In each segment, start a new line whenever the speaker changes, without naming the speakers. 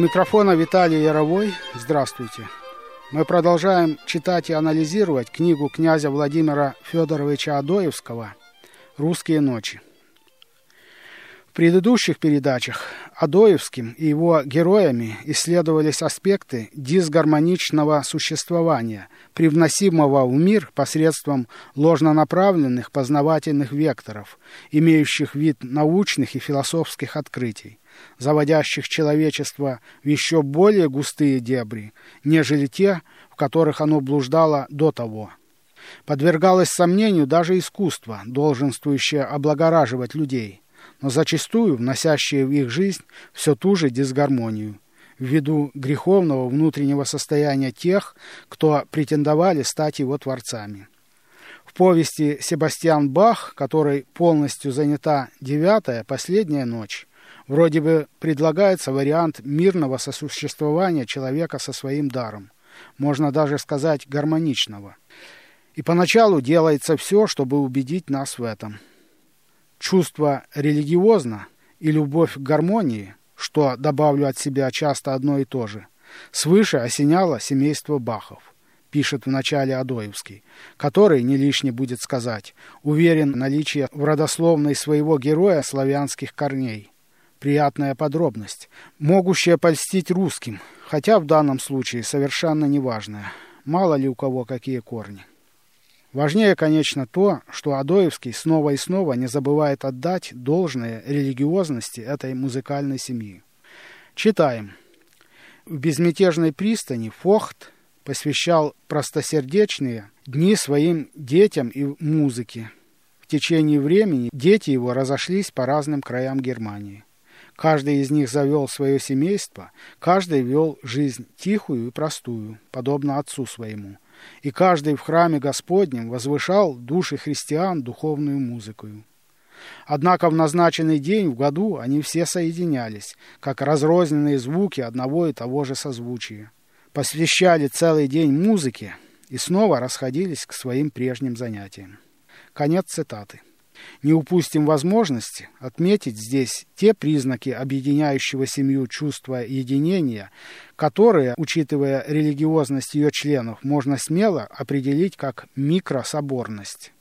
микрофона Виталий Яровой. Здравствуйте. Мы продолжаем читать и анализировать книгу князя Владимира Федоровича Адоевского «Русские ночи». В предыдущих передачах Адоевским и его героями исследовались аспекты дисгармоничного существования, привносимого в мир посредством ложнонаправленных познавательных векторов, имеющих вид научных и философских открытий, заводящих человечество в еще более густые дебри, нежели те, в которых оно блуждало до того. Подвергалось сомнению даже искусство, долженствующее облагораживать людей, но зачастую вносящие в их жизнь все ту же дисгармонию, ввиду греховного внутреннего состояния тех, кто претендовали стать его творцами. В повести «Себастьян Бах», которой полностью занята 9-я, последняя ночь, вроде бы предлагается вариант мирного сосуществования человека со своим даром, можно даже сказать гармоничного. И поначалу делается все, чтобы убедить нас в этом. Чувство религиозно и любовь к гармонии, что, добавлю от себя, часто одно и то же, свыше осеняло семейство Бахов, пишет в начале Адоевский, который, не лишне будет сказать, уверен в наличии в родословной своего героя славянских корней. Приятная подробность, могущая польстить русским, хотя в данном случае совершенно неважная, мало ли у кого какие корни. Важнее, конечно, то, что Адоевский снова и снова не забывает отдать должное религиозности этой музыкальной семьи. Читаем. В безмятежной пристани Фохт посвящал простосердечные дни своим детям и музыке. В течение времени дети его разошлись по разным краям Германии. Каждый из них завел свое семейство, каждый вел жизнь тихую и простую, подобно отцу своему. И каждый в храме Господнем возвышал души христиан духовную музыкою. Однако в назначенный день в году они все соединялись, как разрозненные звуки одного и того же созвучия, посвящали целый день музыке и снова расходились к своим прежним занятиям. Конец цитаты. Не упустим возможности отметить здесь те признаки объединяющего семью чувства единения, которые, учитывая религиозность ее членов, можно смело определить как микрособорность.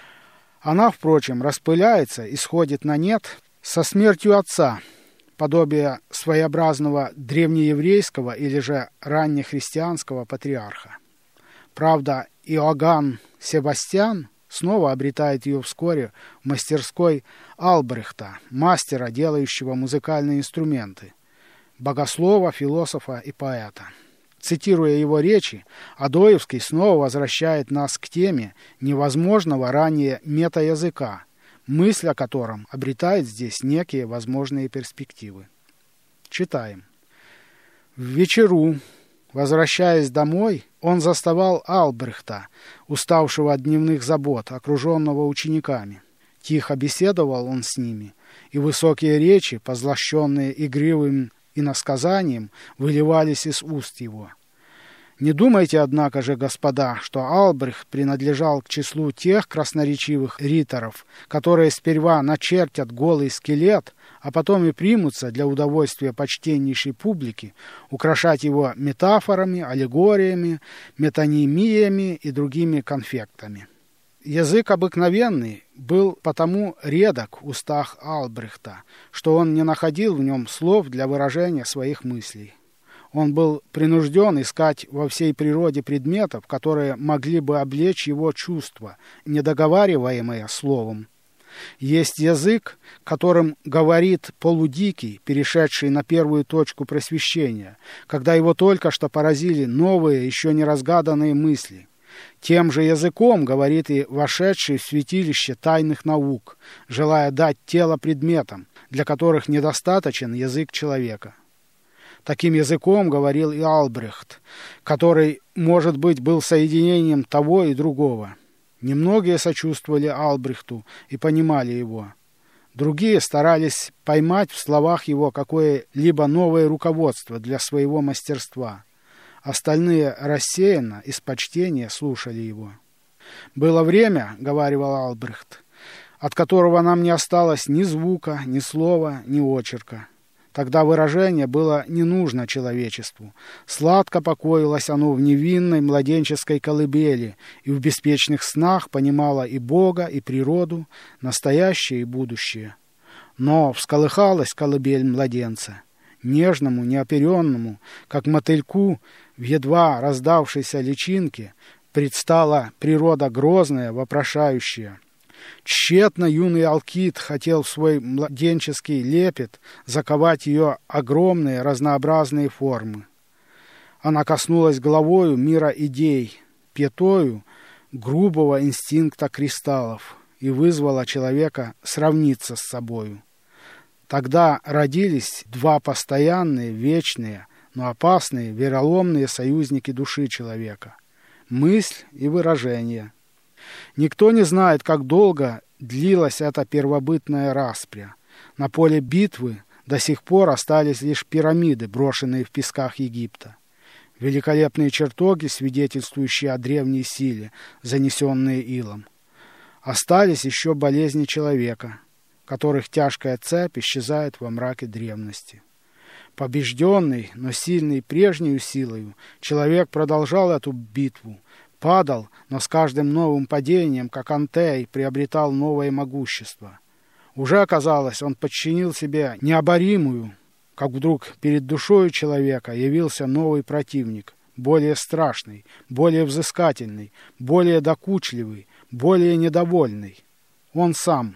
Она, впрочем, распыляется и сходит на нет со смертью отца, подобие своеобразного древнееврейского или же раннехристианского патриарха. Правда, Иоганн Себастьян снова обретает ее вскоре в мастерской Албрехта, мастера, делающего музыкальные инструменты, богослова, философа и поэта. Цитируя его речи, Адоевский снова возвращает нас к теме невозможного ранее метаязыка, мысль о котором обретает здесь некие возможные перспективы. Читаем. В вечеру, возвращаясь домой, он заставал Албрехта, уставшего от дневных забот, окруженного учениками. Тихо беседовал он с ними, и высокие речи, позлощенные игривым иносказанием, выливались из уст его. Не думайте, однако же, господа, что Албрехт принадлежал к числу тех красноречивых риторов, которые сперва начертят голый скелет, а потом и примутся для удовольствия почтеннейшей публики украшать его метафорами, аллегориями, метонимиями и другими конфектами. Язык обыкновенный был потому редок в устах Албрехта, что он не находил в нем слов для выражения своих мыслей. Он был принужден искать во всей природе предметов, которые могли бы облечь его чувства, недоговариваемые словом. Есть язык, которым говорит полудикий, перешедший на первую точку просвещения, когда его только что поразили новые, еще не разгаданные мысли. Тем же языком говорит и вошедший в святилище тайных наук, желая дать тело предметам, для которых недостаточен язык человека. Таким языком говорил и Албрехт, который, может быть, был соединением того и другого. Немногие сочувствовали Албрехту и понимали его. Другие старались поймать в словах его какое-либо новое руководство для своего мастерства. Остальные рассеянно, из почтения слушали его. «Было время, — говаривал Албрехт, — от которого нам не осталось ни звука, ни слова, ни очерка. Тогда выражение было не нужно человечеству. Сладко покоилось оно в невинной младенческой колыбели и в беспечных снах понимало и Бога, и природу, настоящее и будущее. Но всколыхалась колыбель младенца. Нежному, неоперенному, как мотыльку в едва раздавшейся личинке, предстала природа грозная, вопрошающая. Тщетно юный Алкид хотел в свой младенческий лепет заковать ее огромные разнообразные формы. Она коснулась головою мира идей, пятою грубого инстинкта кристаллов и вызвала человека сравниться с собою. Тогда родились два постоянные, вечные, но опасные, вероломные союзники души человека – мысль и выражение. Никто не знает, как долго длилась эта первобытная распря. На поле битвы до сих пор остались лишь пирамиды, брошенные в песках Египта. Великолепные чертоги, свидетельствующие о древней силе, занесенные илом. Остались еще болезни человека, которых тяжкая цепь исчезает во мраке древности. Побежденный, но сильный прежнею силою, человек продолжал эту битву, падал, но с каждым новым падением, как Антей, приобретал новое могущество. Уже, оказалось, он подчинил себе необоримую, как вдруг перед душою человека явился новый противник, более страшный, более взыскательный, более докучливый, более недовольный. Он сам.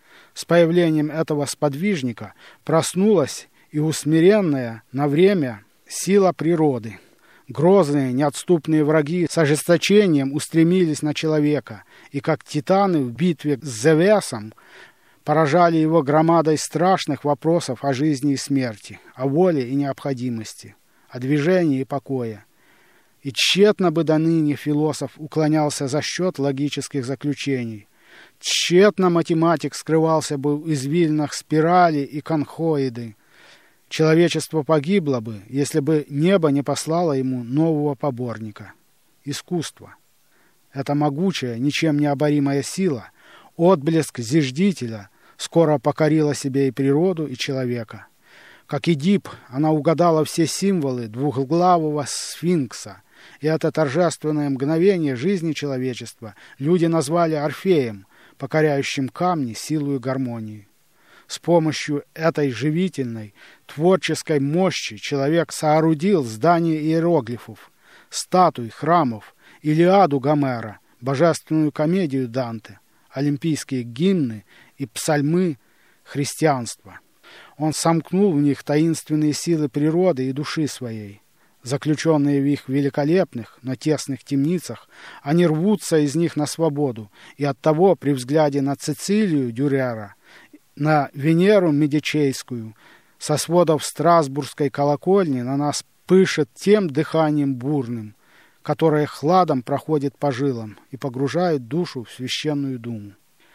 С появлением этого сподвижника проснулась и усмиренная на время сила природы. Грозные, неотступные враги с ожесточением устремились на человека, и как титаны в битве с Зевесом поражали его громадой страшных вопросов о жизни и смерти, о воле и необходимости, о движении и покое. И тщетно бы до ныне философ уклонялся за счет логических заключений. Тщетно математик скрывался бы в извилинах спирали и конхоиды. Человечество погибло бы, если бы небо не послало ему нового поборника – искусство. Эта могучая, ничем не оборимая сила, отблеск зиждителя, скоро покорила себе и природу, и человека. Как Эдип, она угадала все символы двухглавого сфинкса, и это торжественное мгновение жизни человечества люди назвали Орфеем, покоряющим камни силою гармонии. С помощью этой живительной, творческой мощи человек соорудил здания иероглифов, статуй, храмов, Илиаду Гомера, божественную комедию Данте, олимпийские гимны и псальмы христианства. Он сомкнул в них таинственные силы природы и души своей. Заключенные в их великолепных, но тесных темницах, они рвутся из них на свободу, и оттого при взгляде на Цицилию Дюрера, на Венеру Медичейскую, со сводов Страсбургской колокольни на нас пышет тем дыханием бурным, которое хладом проходит по жилам и погружает душу в священную думу.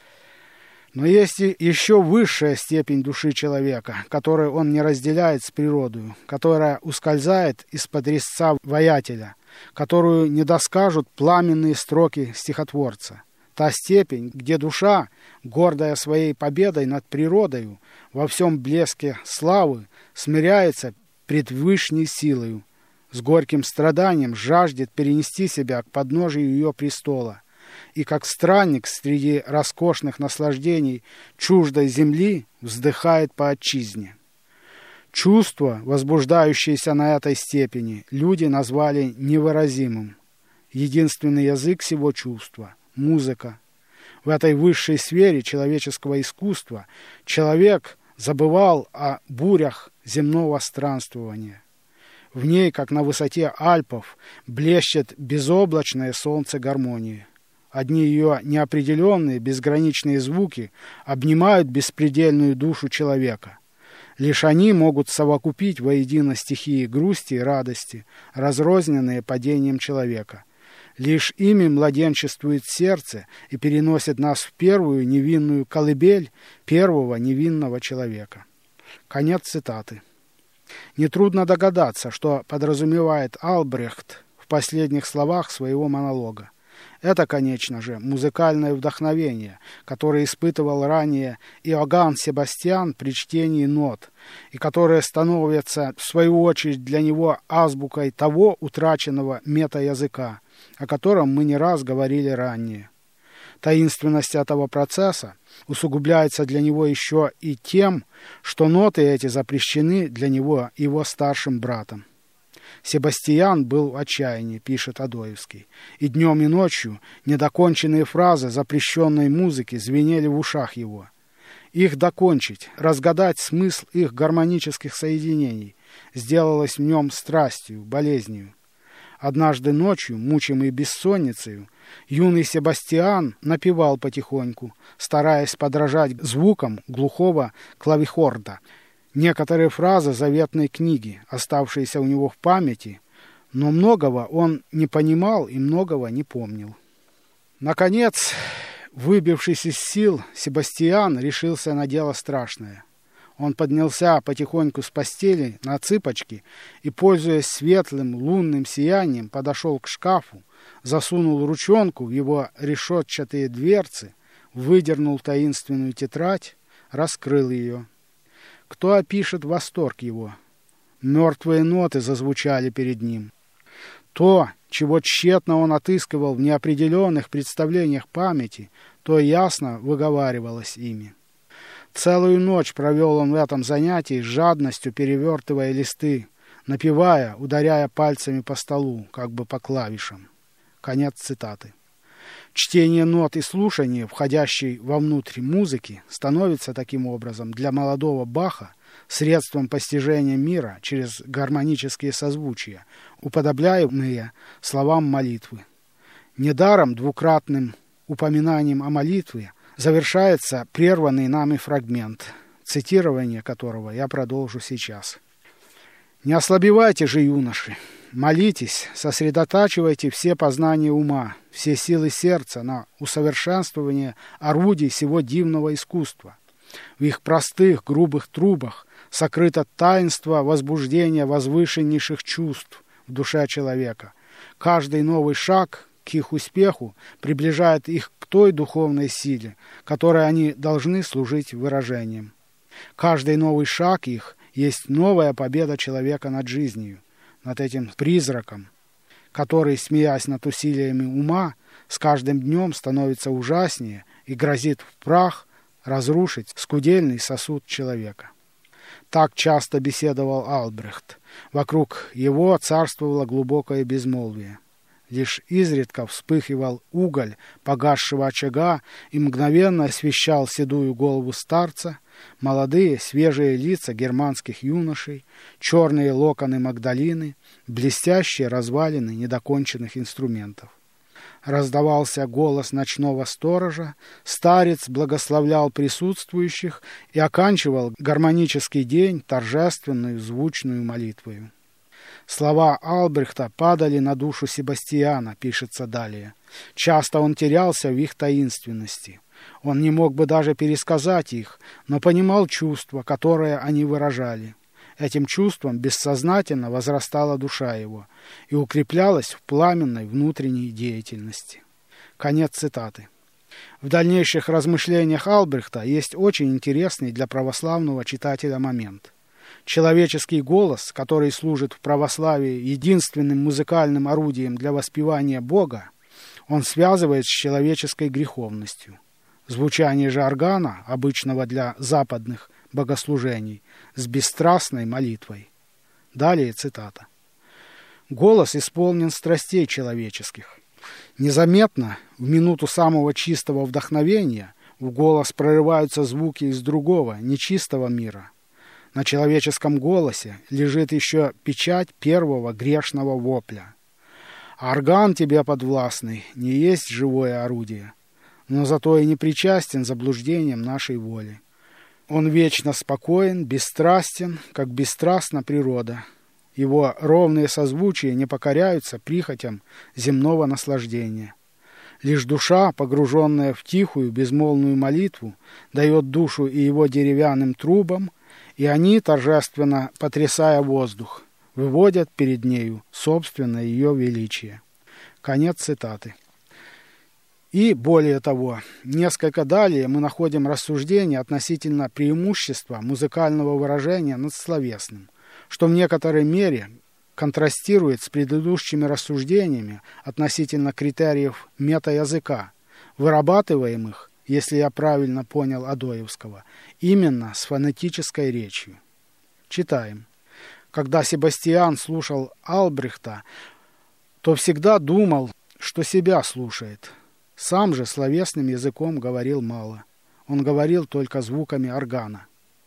Но есть и еще высшая степень души человека, которую он не разделяет с природой, которая ускользает из-под резца воятеля, которую не доскажут пламенные строки стихотворца. Та степень, где душа, гордая своей победой над природою, во всем блеске славы, смиряется пред вышней силою, с горьким страданием жаждет перенести себя к подножию ее престола, и как странник среди роскошных наслаждений чуждой земли вздыхает по отчизне. Чувство, возбуждающееся на этой степени, люди назвали невыразимым. Единственный язык сего чувства – музыка. В этой высшей сфере человеческого искусства человек забывал о бурях земного странствования. В ней, как на высоте Альпов, блещет безоблачное солнце гармонии. Одни ее неопределенные, безграничные звуки обнимают беспредельную душу человека. Лишь они могут совокупить воедино стихии грусти и радости, разрозненные падением человека. Лишь ими младенчествует сердце и переносит нас в первую невинную колыбель первого невинного человека. Конец цитаты. Нетрудно догадаться, что подразумевает Альбрехт в последних словах своего монолога. Это, конечно же, музыкальное вдохновение, которое испытывал ранее Иоганн Себастьян при чтении нот, и которое становится, в свою очередь, для него азбукой того утраченного метаязыка, о котором мы не раз говорили ранее. Таинственность этого процесса усугубляется для него еще и тем, что ноты эти запрещены для него его старшим братом. Себастьян был в отчаянии, пишет Адоевский, и днем и ночью недоконченные фразы запрещенной музыки звенели в ушах его. Их докончить, разгадать смысл их гармонических соединений сделалось в нем страстью, болезнью. Однажды ночью, мучимый бессонницею, юный Себастьян напевал потихоньку, стараясь подражать звукам глухого клавихорда. Некоторые фразы заветной книги, оставшиеся у него в памяти, но многого он не понимал и многого не помнил. Наконец, выбившись из сил, Себастьян решился на дело страшное. Он поднялся потихоньку с постели на цыпочки и, пользуясь светлым лунным сиянием, подошел к шкафу, засунул ручонку в его решетчатые дверцы, выдернул таинственную тетрадь, раскрыл ее. Кто опишет восторг его? Мертвые ноты зазвучали перед ним. То, чего тщетно он отыскивал в неопределенных представлениях памяти, то ясно выговаривалось ими. Целую ночь провел он в этом занятии, с жадностью перевертывая листы, напевая, ударяя пальцами по столу, как бы по клавишам. Конец цитаты. Чтение нот и слушание, входящей вовнутрь музыки, становится таким образом для молодого Баха средством постижения мира через гармонические созвучия, уподобляемые словам молитвы. Недаром двукратным упоминанием о молитве завершается прерванный нами фрагмент, цитирование которого я продолжу сейчас. «Не ослабевайте же, юноши, молитесь, сосредотачивайте все познания ума, все силы сердца на усовершенствование орудий сего дивного искусства. В их простых, грубых трубах сокрыто таинство возбуждения возвышеннейших чувств в душе человека. Каждый новый шаг к их успеху приближает их к той духовной силе, которой они должны служить выражением. Каждый новый шаг их есть новая победа человека над жизнью, над этим призраком, который, смеясь над усилиями ума, с каждым днем становится ужаснее и грозит в прах разрушить скудельный сосуд человека». Так часто беседовал Альбрехт. Вокруг его царствовало глубокое безмолвие. Лишь изредка вспыхивал уголь погасшего очага и мгновенно освещал седую голову старца, молодые свежие лица германских юношей, черные локоны Магдалины, блестящие развалины недоконченных инструментов. Раздавался голос ночного сторожа, старец благословлял присутствующих и оканчивал гармонический день торжественную звучную молитвою. Слова Альбрехта падали на душу Себастьяна, пишется далее. Часто он терялся в их таинственности. Он не мог бы даже пересказать их, но понимал чувства, которые они выражали. Этим чувством бессознательно возрастала душа его и укреплялась в пламенной внутренней деятельности. Конец цитаты. В дальнейших размышлениях Альбрехта есть очень интересный для православного читателя момент. Человеческий голос, который служит в православии единственным музыкальным орудием для воспевания Бога, он связывает с человеческой греховностью. Звучание же органа, обычного для западных богослужений, с бесстрастной молитвой. Далее цитата. «Голос исполнен страстей человеческих. Незаметно, в минуту самого чистого вдохновения, в голос прорываются звуки из другого, нечистого мира. На человеческом голосе лежит еще печать первого грешного вопля. Орган тебе подвластный не есть живое орудие, но зато и не причастен заблуждениям нашей воли. Он вечно спокоен, бесстрастен, как бесстрастна природа. Его ровные созвучия не покоряются прихотям земного наслаждения. Лишь душа, погруженная в тихую, безмолвную молитву, дает душу и его деревянным трубам, и они, торжественно потрясая воздух, выводят перед нею собственное ее величие». Конец цитаты. И, более того, несколько далее мы находим рассуждение относительно преимущества музыкального выражения над словесным, что в некоторой мере контрастирует с предыдущими рассуждениями относительно критериев метаязыка, вырабатываемых, если я правильно понял Адоевского, именно с фонетической речью. Читаем. Когда Себастьян слушал Альбрехта, то всегда думал, что себя слушает. Сам же словесным языком говорил мало. Он говорил только звуками органа.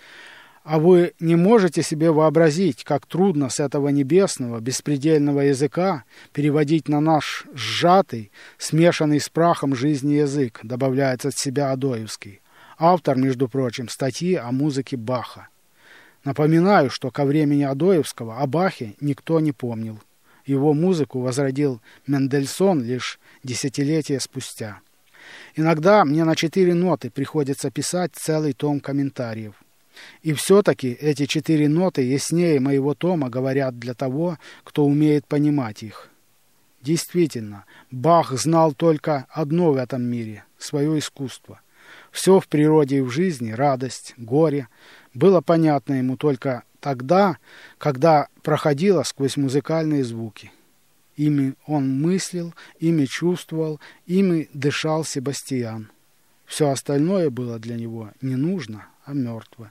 А вы не можете себе вообразить, как трудно с этого небесного, беспредельного языка переводить на наш сжатый, смешанный с прахом жизни язык, добавляет от себя Адоевский. Автор, между прочим, статьи о музыке Баха. Напоминаю, что ко времени Адоевского о Бахе никто не помнил. Его музыку возродил Мендельсон лишь десятилетия спустя. Иногда мне на 4 ноты приходится писать целый том комментариев. И все-таки эти 4 ноты яснее моего тома говорят для того, кто умеет понимать их. Действительно, Бах знал только одно в этом мире – свое искусство. Все в природе и в жизни, радость, горе, было понятно ему только тогда, когда проходило сквозь музыкальные звуки. Ими он мыслил, ими чувствовал, ими дышал Себастьян. Все остальное было для него не нужно, а мертво.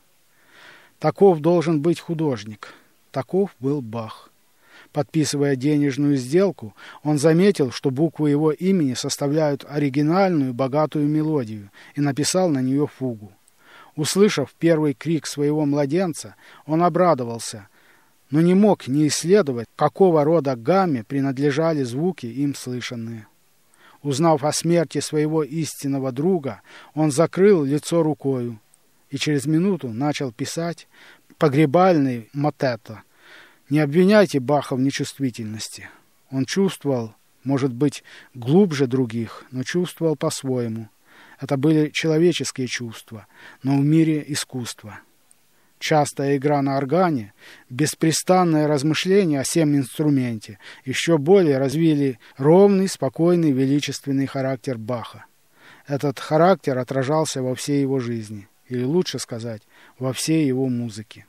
Таков должен быть художник. Таков был Бах. Подписывая денежную сделку, он заметил, что буквы его имени составляют оригинальную богатую мелодию, и написал на нее фугу. Услышав первый крик своего младенца, он обрадовался, но не мог не исследовать, какого рода гамме принадлежали звуки, им слышанные. Узнав о смерти своего истинного друга, он закрыл лицо рукою и через минуту начал писать погребальный мотетто. Не обвиняйте Баха в нечувствительности. Он чувствовал, может быть, глубже других, но чувствовал по-своему. Это были человеческие чувства, но в мире искусства. Частая игра на органе, беспрестанное размышление о сем инструменте еще более развили ровный, спокойный, величественный характер Баха. Этот характер отражался во всей его жизни, или лучше сказать, во всей его музыке.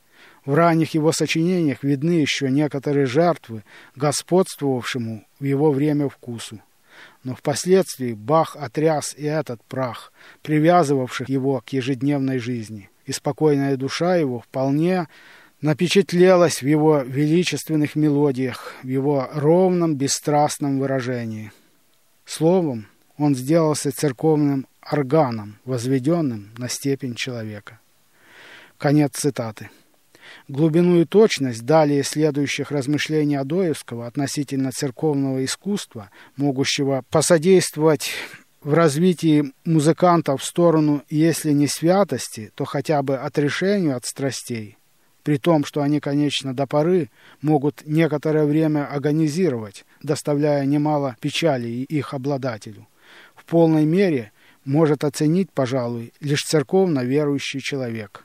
В ранних его сочинениях видны еще некоторые жертвы господствовавшему в его время вкусу. Но впоследствии Бах отряс и этот прах, привязывавших его к ежедневной жизни, и спокойная душа его вполне напечатлелась в его величественных мелодиях, в его ровном, бесстрастном выражении. Словом, он сделался церковным органом, возведенным на степень человека. Конец цитаты. Глубину и точность далее следующих размышлений Адоевского относительно церковного искусства, могущего посодействовать в развитии музыкантов в сторону, если не святости, то хотя бы отрешению от страстей, при том, что они, конечно, до поры могут некоторое время агонизировать, доставляя немало печали их обладателю, в полной мере может оценить, пожалуй, лишь церковно верующий человек.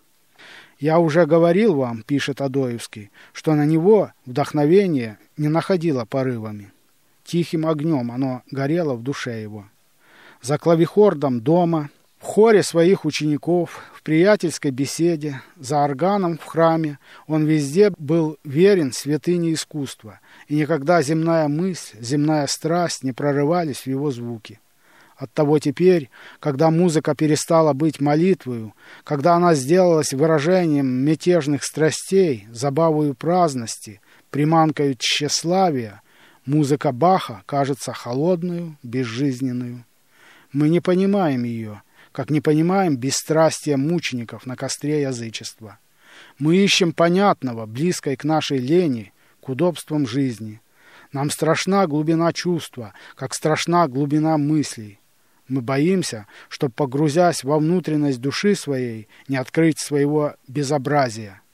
«Я уже говорил вам, — пишет Адоевский, — что на него вдохновение не находило порывами. Тихим огнем оно горело в душе его. За клавихордом дома, в хоре своих учеников, в приятельской беседе, за органом в храме он везде был верен святыне искусства, и никогда земная мысль, земная страсть не прорывались в его звуки. Оттого теперь, когда музыка перестала быть молитвою, когда она сделалась выражением мятежных страстей, забавою праздности, приманкою тщеславия, музыка Баха кажется холодную, безжизненную. Мы не понимаем ее, как не понимаем бесстрастия мучеников на костре язычества. Мы ищем понятного, близкой к нашей лени, к удобствам жизни. Нам страшна глубина чувства, как страшна глубина мыслей. Мы боимся, что, погрузясь во внутренность души своей, не открыть своего безобразия.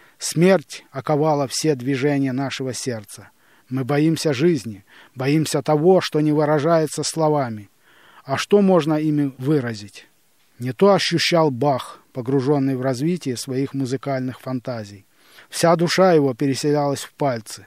Смерть оковала все движения нашего сердца. Мы боимся жизни, боимся того, что не выражается словами. А что можно ими выразить? Не то ощущал Бах, погруженный в развитие своих музыкальных фантазий. Вся душа его переселялась в пальцы.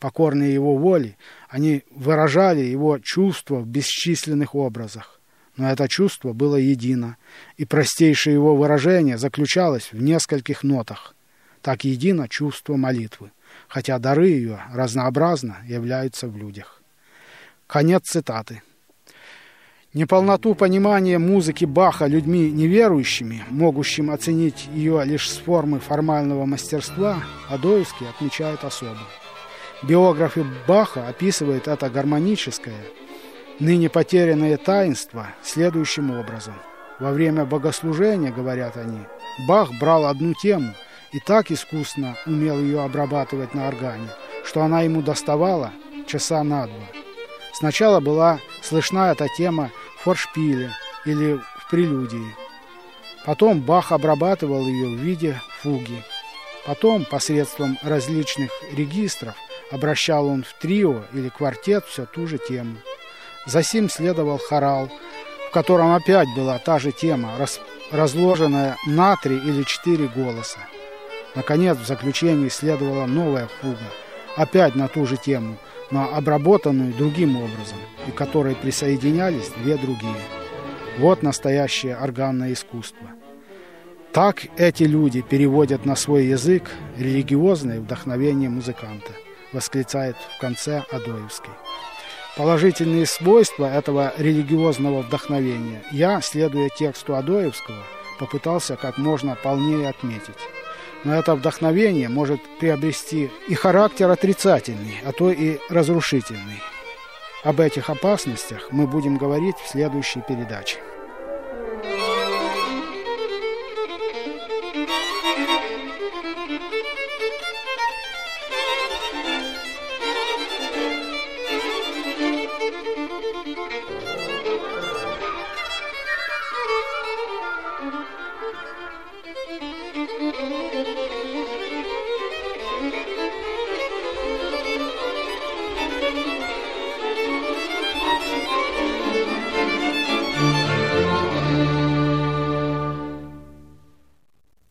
покорные его воле, они выражали его чувства в бесчисленных образах. Но это чувство было едино, и простейшее его выражение заключалось в нескольких нотах. Так едино чувство молитвы, хотя дары ее разнообразно являются в людях. Конец цитаты. Неполноту понимания музыки Баха людьми неверующими, могущим оценить ее лишь с формы формального мастерства, Адоевский отмечает особо. Биографы Баха описывают это гармоническое, ныне потерянное таинство следующим образом. Во время богослужения, говорят они, Бах брал одну тему и так искусно умел ее обрабатывать на органе, что она ему доставала часа на два. Сначала была слышна эта тема в форшпиле или в прелюдии. Потом Бах обрабатывал ее в виде фуги. Потом, посредством различных регистров, обращал он в трио или квартет все ту же тему. Засим следовал хорал, в котором опять была та же тема, разложенная на 3 или 4 голоса. Наконец, в заключении следовала новая фуга, опять на ту же тему, но обработанную другим образом, и к которой присоединялись 2 другие. Вот настоящее органное искусство. Так эти люди переводят на свой язык религиозное вдохновение музыканта, восклицает в конце Адоевский. Положительные свойства этого религиозного вдохновения я, следуя тексту Адоевского, попытался как можно полнее отметить. Но это вдохновение может приобрести и характер отрицательный, а то и разрушительный. Об этих опасностях мы будем говорить в следующей передаче.